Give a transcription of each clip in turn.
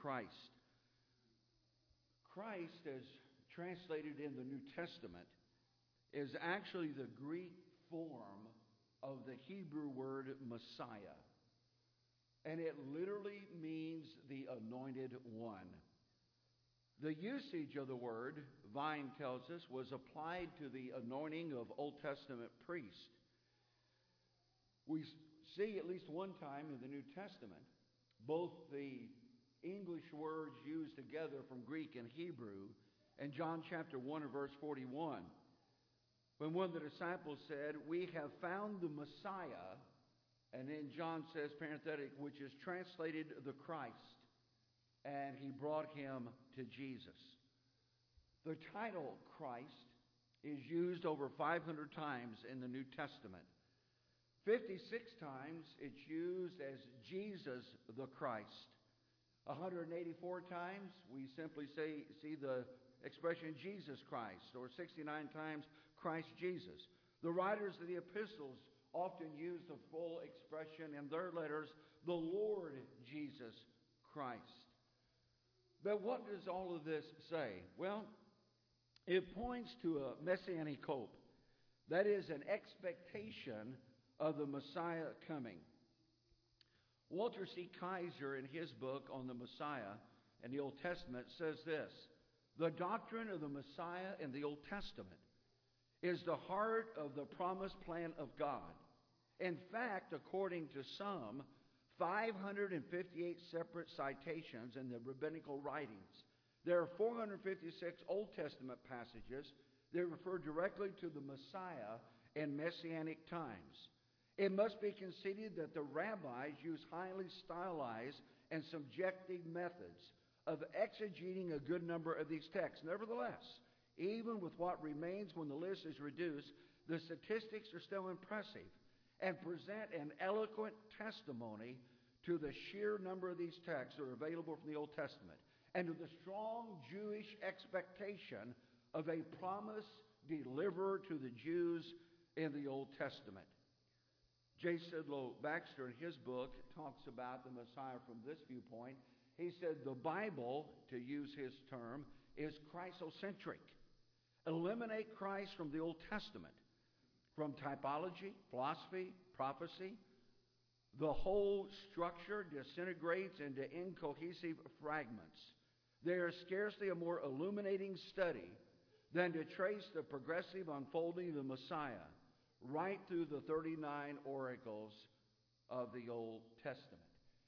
Christ. Christ, as translated in the New Testament, is actually the Greek form of the Hebrew word Messiah. And it literally means the anointed one. The usage of the word, Vine tells us, was applied to the anointing of Old Testament priests. We see at least one time in the New Testament both the English words used together from Greek and Hebrew in John chapter 1 and verse 41. When one of the disciples said, "We have found the Messiah," and then John says, parenthetic, which is translated the Christ, and he brought him to Jesus. The title Christ is used over 500 times in the New Testament. 56 times it's used as Jesus the Christ. 184 times we simply see the expression Jesus Christ, or 69 times Christ Jesus. The writers of the epistles often use the full expression in their letters, the Lord Jesus Christ. But what does all of this say? Well, it points to a messianic hope. That is an expectation of the Messiah coming. Walter C. Kaiser, in his book on the Messiah in the Old Testament, says this: the doctrine of the Messiah in the Old Testament is the heart of the promised plan of God. In fact, according to some, 558 separate citations in the rabbinical writings. There are 456 Old Testament passages that refer directly to the Messiah in Messianic times. It must be conceded that the rabbis use highly stylized and subjective methods of exegeting a good number of these texts. Nevertheless, even with what remains when the list is reduced, the statistics are still impressive and present an eloquent testimony to the sheer number of these texts that are available from the Old Testament and to the strong Jewish expectation of a promised deliverer to the Jews in the Old Testament. J. Sidlow Baxter, in his book, talks about the Messiah from this viewpoint. He said the Bible, to use his term, is Christocentric. Eliminate Christ from the Old Testament, from typology, philosophy, prophecy. The whole structure disintegrates into incohesive fragments. There is scarcely a more illuminating study than to trace the progressive unfolding of the Messiah right through the 39 oracles of the Old Testament.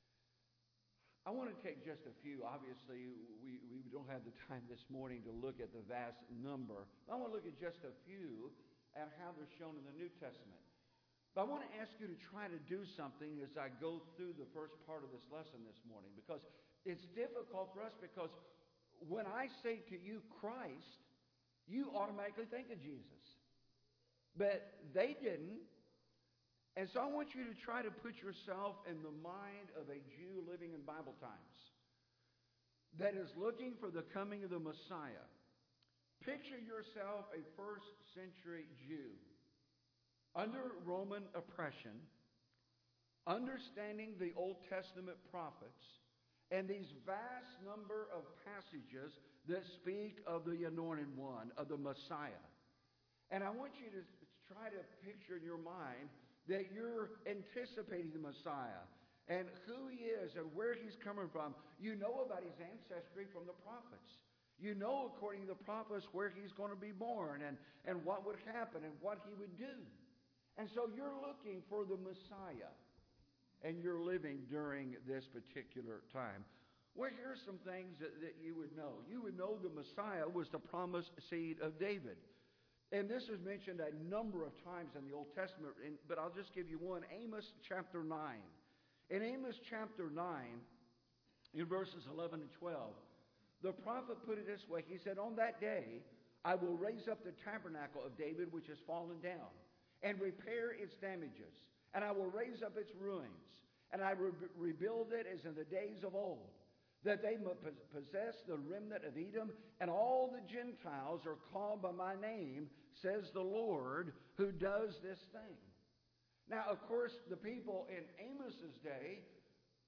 I want to take just a few. Obviously, we don't have the time this morning to look at the vast number. I want to look at just a few and how they're shown in the New Testament. But I want to ask you to try to do something as I go through the first part of this lesson this morning, because it's difficult for us, because when I say to you Christ, you automatically think of Jesus. But they didn't. And so I want you to try to put yourself in the mind of a Jew living in Bible times that is looking for the coming of the Messiah. Picture yourself a first century Jew under Roman oppression, understanding the Old Testament prophets and these vast number of passages that speak of the Anointed One, of the Messiah. And I want you to try to picture in your mind that you're anticipating the Messiah and who he is and where he's coming from. You know about his ancestry from the prophets. You know, according to the prophets, where he's going to be born and what would happen and what he would do. And so you're looking for the Messiah, and you're living during this particular time. Well, here's some things that you would know. You would know the Messiah was the promised seed of David. And this is mentioned a number of times in the Old Testament, but I'll just give you one. Amos chapter 9. In Amos chapter 9, in verses 11 and 12, the prophet put it this way. He said, "On that day, I will raise up the tabernacle of David, which has fallen down, and repair its damages. And I will raise up its ruins, and I will rebuild it as in the days of old, that they may possess the remnant of Edom, and all the Gentiles are called by my name, says the Lord, who does this thing." Now, of course, the people in Amos's day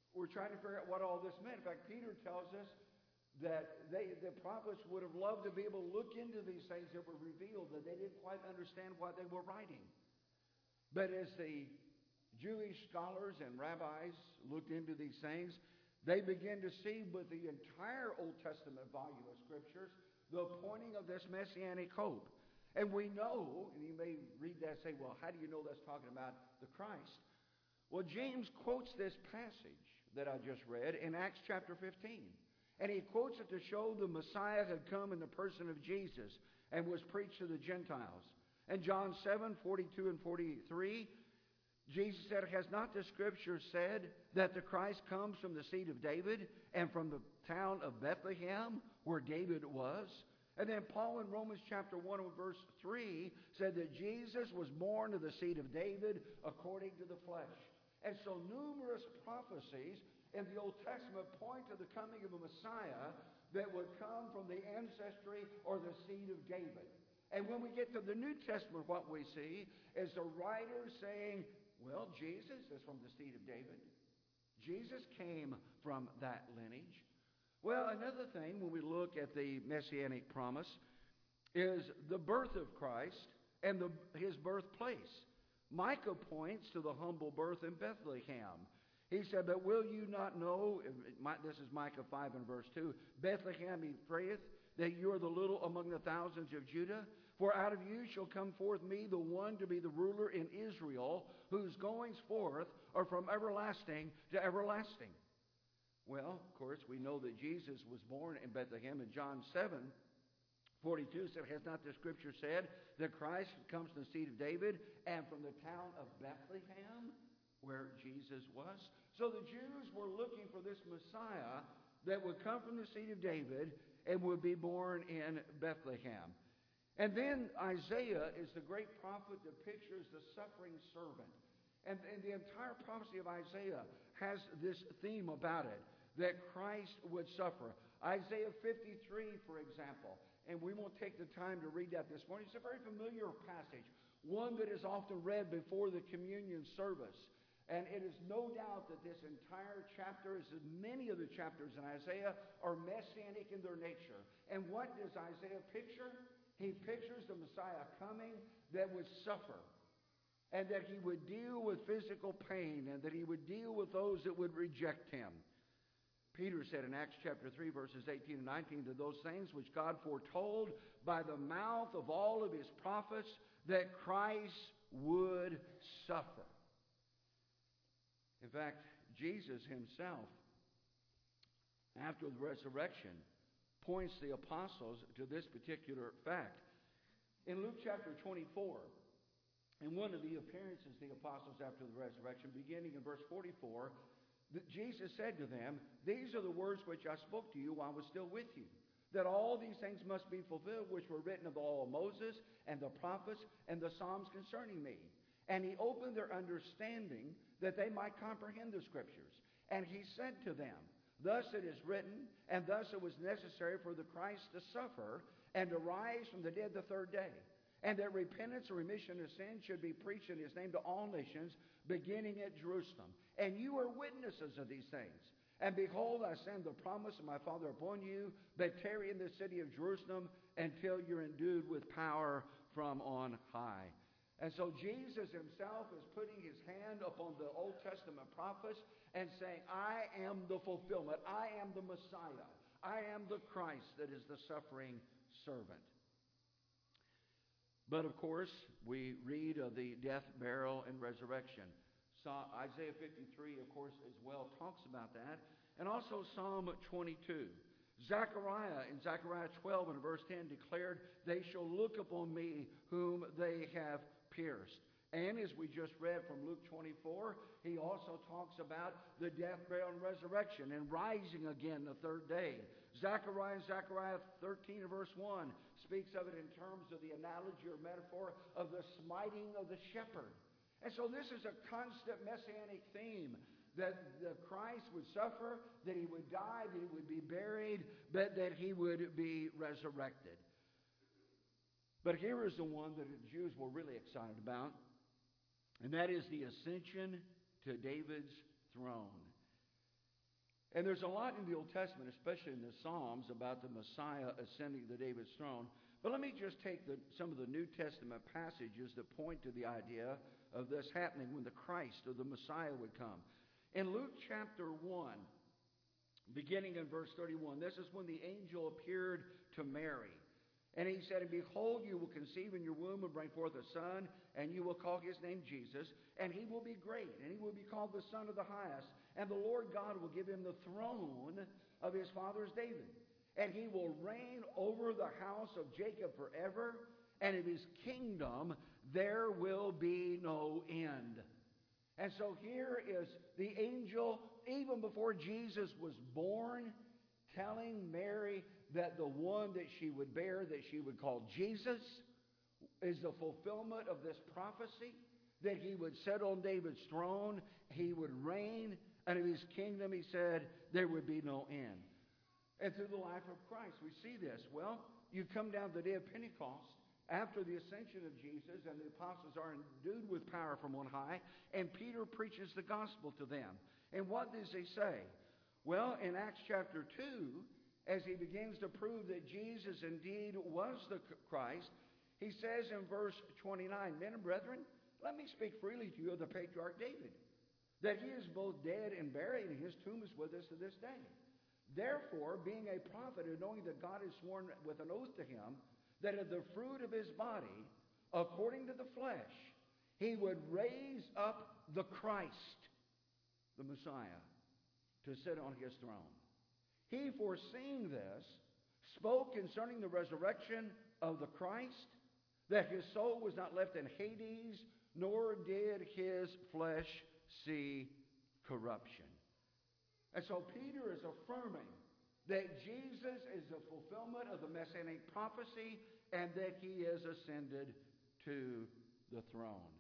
were trying to figure out what all this meant. In fact, Peter tells us that the prophets would have loved to be able to look into these things that were revealed, that they didn't quite understand what they were writing. But as the Jewish scholars and rabbis looked into these things, they began to see with the entire Old Testament volume of Scriptures the pointing of this messianic hope. And we know, and you may read that and say, well, how do you know that's talking about the Christ? Well, James quotes this passage that I just read in Acts chapter 15. And he quotes it to show the Messiah had come in the person of Jesus and was preached to the Gentiles. In John 7:42 and 43, Jesus said, has not the Scripture said that the Christ comes from the seed of David and from the town of Bethlehem, where David was? And then Paul in Romans chapter 1 verse 3 said that Jesus was born of the seed of David according to the flesh. And so numerous prophecies in the Old Testament point to the coming of a Messiah that would come from the ancestry or the seed of David. And when we get to the New Testament, what we see is the writer saying, well, Jesus is from the seed of David. Jesus came from that lineage. Well, another thing when we look at the Messianic promise is the birth of Christ and his birthplace. Micah points to the humble birth in Bethlehem. He said, but will you not know, this is Micah 5 and verse 2, Bethlehem Ephraim, that you are the little among the thousands of Judah? For out of you shall come forth me, the one to be the ruler in Israel, whose goings forth are from everlasting to everlasting. Well, of course, we know that Jesus was born in Bethlehem in John 7:42 said, has not the Scripture said that Christ comes from the seed of David and from the town of Bethlehem, where Jesus was? So the Jews were looking for this Messiah that would come from the seed of David and would be born in Bethlehem. And then Isaiah is the great prophet that pictures the suffering servant. And the entire prophecy of Isaiah has this theme about it, that Christ would suffer. Isaiah 53, for example, and we won't take the time to read that this morning. It's a very familiar passage, one that is often read before the communion service. And it is no doubt that this entire chapter, as many of the chapters in Isaiah, are messianic in their nature. And what does Isaiah picture? He pictures the Messiah coming that would suffer, and that he would deal with physical pain, and that he would deal with those that would reject him. Peter said in Acts chapter 3, verses 18 and 19, that those things which God foretold by the mouth of all of his prophets, that Christ would suffer. In fact, Jesus himself, after the resurrection, points the apostles to this particular fact. In Luke chapter 24, in one of the appearances of the apostles after the resurrection, beginning in verse 44, Jesus said to them, these are the words which I spoke to you while I was still with you, that all these things must be fulfilled which were written of the law of Moses and the prophets and the Psalms concerning me. And he opened their understanding that they might comprehend the Scriptures. And he said to them, thus it is written, and thus it was necessary for the Christ to suffer and to rise from the dead the third day, and that repentance and remission of sins should be preached in his name to all nations, beginning at Jerusalem. And you are witnesses of these things. And behold, I send the promise of my Father upon you, but tarry in the city of Jerusalem until you're endued with power from on high. And so Jesus himself is putting his hand upon the Old Testament prophets and saying, I am the fulfillment. I am the Messiah. I am the Christ that is the suffering servant. But of course, we read of the death, burial, and resurrection. So Isaiah 53, of course, as well talks about that. And also Psalm 22. Zechariah in Zechariah 12 and verse 10 declared, they shall look upon me whom they have pierced. And as we just read from Luke 24, he also talks about the death, burial, and resurrection and rising again the third day. Zechariah 13 and verse 1 speaks of it in terms of the analogy or metaphor of the smiting of the shepherd. And so this is a constant messianic theme, that the Christ would suffer, that he would die, that he would be buried, but that he would be resurrected. But here is the one that the Jews were really excited about, and that is the ascension to David's throne. And there's a lot in the Old Testament, especially in the Psalms, about the Messiah ascending to David's throne. But let me just take some of the New Testament passages that point to the idea of this happening when the Christ or the Messiah would come. In Luke chapter 1, beginning in verse 31, this is when the angel appeared to Mary. And he said, "And behold, you will conceive in your womb and bring forth a son, and you will call his name Jesus, and he will be great, and he will be called the Son of the Highest. And the Lord God will give him the throne of his father's David. And he will reign over the house of Jacob forever, and of his kingdom there will be no end." And so here is the angel, even before Jesus was born, telling Mary that the one that she would bear, that she would call Jesus, is the fulfillment of this prophecy, that he would sit on David's throne, he would reign, and of his kingdom, he said, there would be no end. And through the life of Christ, we see this. Well, you come down the day of Pentecost, after the ascension of Jesus, and the apostles are endued with power from on high, and Peter preaches the gospel to them. And what does he say? Well, in Acts chapter 2, as he begins to prove that Jesus indeed was the Christ, he says in verse 29, "Men and brethren, let me speak freely to you of the patriarch David, that he is both dead and buried, and his tomb is with us to this day. Therefore, being a prophet, and knowing that God has sworn with an oath to him, that of the fruit of his body, according to the flesh, he would raise up the Christ," the Messiah, "to sit on his throne. He, foreseeing this, spoke concerning the resurrection of the Christ, that his soul was not left in Hades, nor did his flesh see corruption." And so Peter is affirming that Jesus is the fulfillment of the Messianic prophecy and that he is ascended to the throne.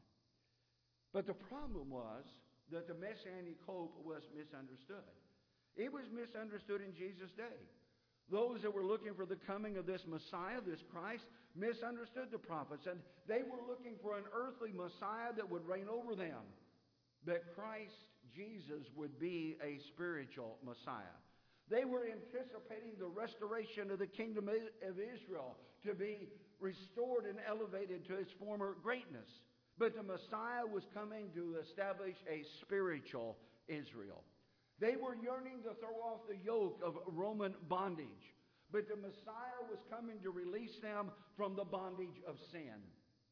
But the problem was that the Messianic hope was misunderstood. It was misunderstood in Jesus' day. Those that were looking for the coming of this Messiah, this Christ, misunderstood the prophets, and they were looking for an earthly Messiah that would reign over them. That Christ, Jesus, would be a spiritual Messiah. They were anticipating the restoration of the kingdom of Israel to be restored and elevated to its former greatness. But the Messiah was coming to establish a spiritual Israel. They were yearning to throw off the yoke of Roman bondage, but the Messiah was coming to release them from the bondage of sin.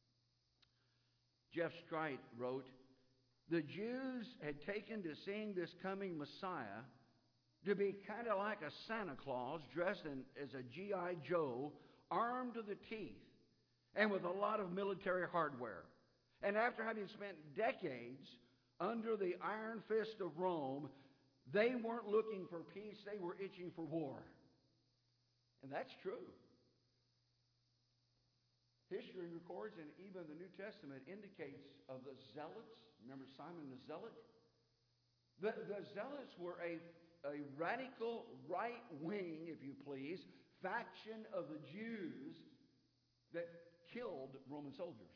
Jeff Strite wrote, "The Jews had taken to seeing this coming Messiah to be kind of like a Santa Claus dressed as a G.I. Joe, armed to the teeth, and with a lot of military hardware. And after having spent decades under the iron fist of Rome, they weren't looking for peace, they were itching for war." And that's true. History records, and even the New Testament indicates, of the Zealots. Remember Simon the Zealot? The Zealots were a radical right-wing, if you please, faction of the Jews that killed Roman soldiers.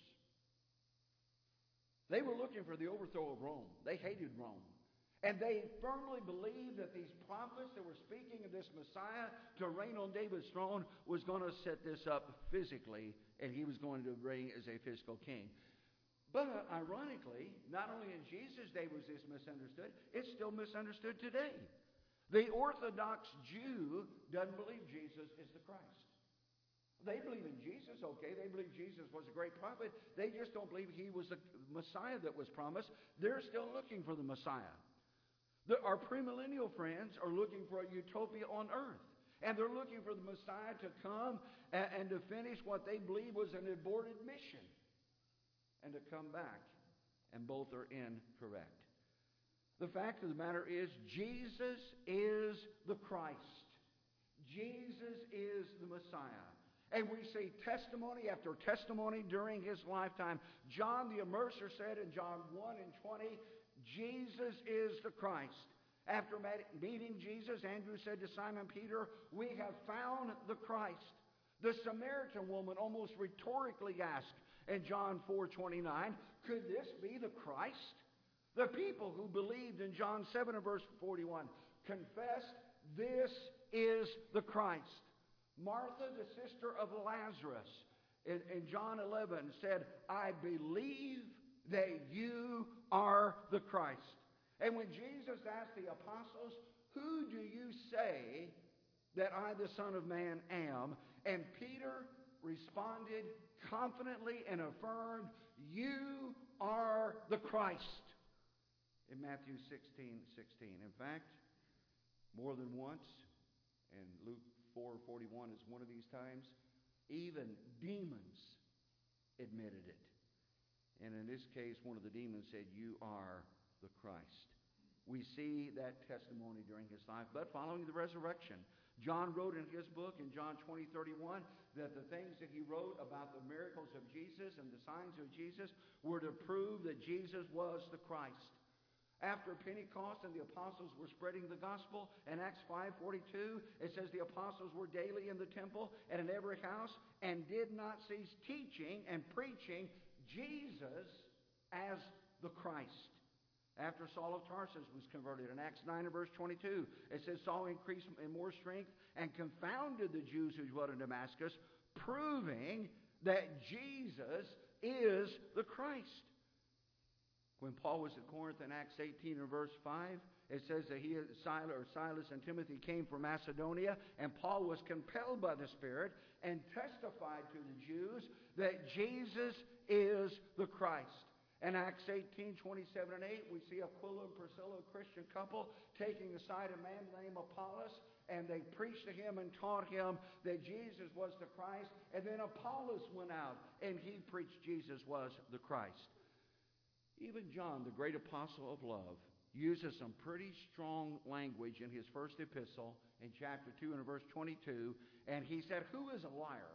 They were looking for the overthrow of Rome. They hated Rome. And they firmly believed that these prophets that were speaking of this Messiah to reign on David's throne was going to set this up physically, and he was going to reign as a physical king. But ironically, not only in Jesus' day was this misunderstood, it's still misunderstood today. The Orthodox Jew doesn't believe Jesus is the Christ. They believe in Jesus, okay. They believe Jesus was a great prophet. They just don't believe he was the Messiah that was promised. They're still looking for the Messiah. Our premillennial friends are looking for a utopia on earth. And they're looking for the Messiah to come and to finish what they believe was an aborted mission. And to come back. And both are incorrect. The fact of the matter is, Jesus is the Christ. Jesus is the Messiah. And we see testimony after testimony during his lifetime. John the Immerser said in John 1:20, Jesus is the Christ. After meeting Jesus, Andrew said to Simon Peter, "We have found the Christ." The Samaritan woman almost rhetorically asked in John 4:29, "Could this be the Christ?" The people who believed in John 7 and verse 41, confessed, "This is the Christ." Martha, the sister of Lazarus, in John 11 said, "I believe that you are the Christ." And when Jesus asked the apostles, "Who do you say that I, the Son of Man, am?" And Peter responded confidently and affirmed, "You are the Christ," in Matthew 16:16. In fact, more than once, and Luke 4:41 is one of these times, even demons admitted it. And in this case, one of the demons said, "You are the Christ." We see that testimony during his life. But following the resurrection, John wrote in his book in John 20:31 that the things that he wrote about the miracles of Jesus and the signs of Jesus were to prove that Jesus was the Christ. After Pentecost and the apostles were spreading the gospel, in Acts 5:42, it says the apostles were daily in the temple and in every house and did not cease teaching and preaching Jesus as the Christ. After Saul of Tarsus was converted, in Acts 9 and verse 22, it says Saul increased in more strength and confounded the Jews who dwelt in Damascus, proving that Jesus is the Christ. When Paul was at Corinth in Acts 18 and verse 5, it says that Silas and Timothy came from Macedonia, and Paul was compelled by the Spirit and testified to the Jews that Jesus is the Christ. In Acts 18:27 and 8, we see Aquila and Priscilla, a Christian couple, taking aside a man named Apollos, and they preached to him and taught him that Jesus was the Christ. And then Apollos went out, and he preached Jesus was the Christ. Even John, the great apostle of love, uses some pretty strong language in his first epistle in chapter 2 and verse 22, and he said, "Who is a liar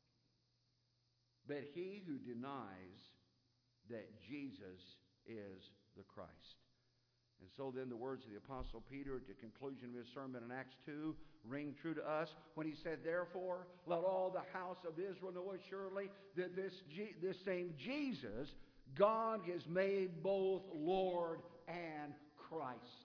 but he who denies that Jesus is the Christ?" And so then the words of the Apostle Peter at the conclusion of his sermon in Acts 2 ring true to us when he said, "Therefore, let all the house of Israel know assuredly that this same Jesus God has made both Lord and Christ."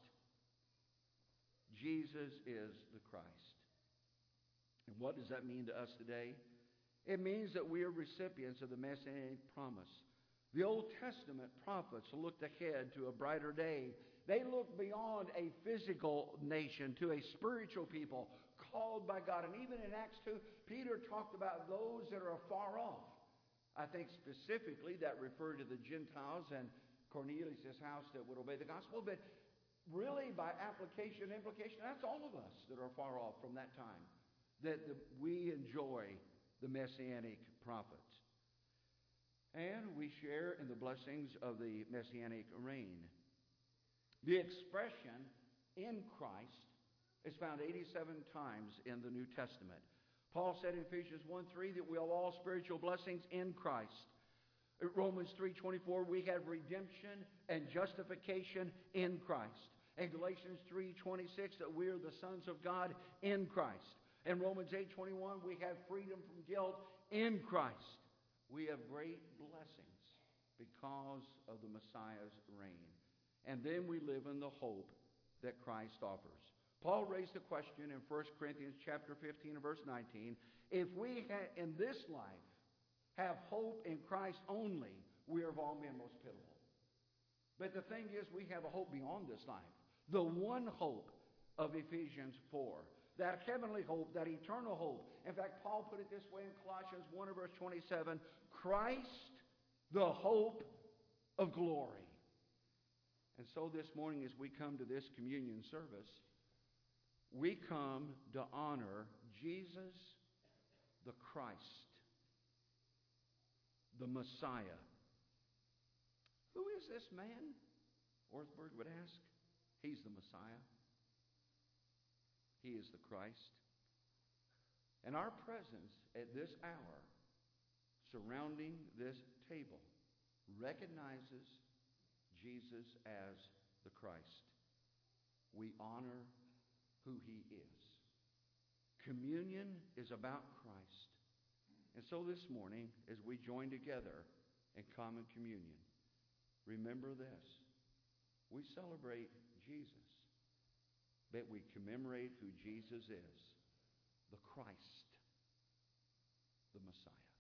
Jesus is the Christ. And what does that mean to us today? It means that we are recipients of the Messianic promise. The Old Testament prophets looked ahead to a brighter day. They looked beyond a physical nation to a spiritual people called by God. And even in Acts 2, Peter talked about those that are afar off. I think specifically that referred to the Gentiles and Cornelius' house that would obey the gospel. But really by application and implication, that's all of us that are far off from that time, that we enjoy the Messianic prophets. And we share in the blessings of the Messianic reign. The expression "in Christ" is found 87 times in the New Testament. Paul said in Ephesians 1:3 that we have all spiritual blessings in Christ. In Romans 3:24, we have redemption and justification in Christ. In Galatians 3:26, that we are the sons of God in Christ. In Romans 8:21, we have freedom from guilt in Christ. We have great blessings because of the Messiah's reign. And then we live in the hope that Christ offers. Paul raised the question in 1 Corinthians chapter 15 and verse 19, if we in this life have hope in Christ only, we are of all men most pitiable. But the thing is, we have a hope beyond this life. The one hope of Ephesians 4. That heavenly hope, that eternal hope. In fact, Paul put it this way in Colossians 1 and verse 27, Christ, the hope of glory. And so this morning as we come to this communion service, we come to honor Jesus, the Christ, the Messiah. Who is this man? Orthberg would ask. He's the Messiah. He is the Christ. And our presence at this hour, surrounding this table, recognizes Jesus as the Christ. We honor who he is. Communion is about Christ. And so this morning, as we join together in common communion, remember this. We celebrate Jesus. but we commemorate who Jesus is, the Christ, the Messiah.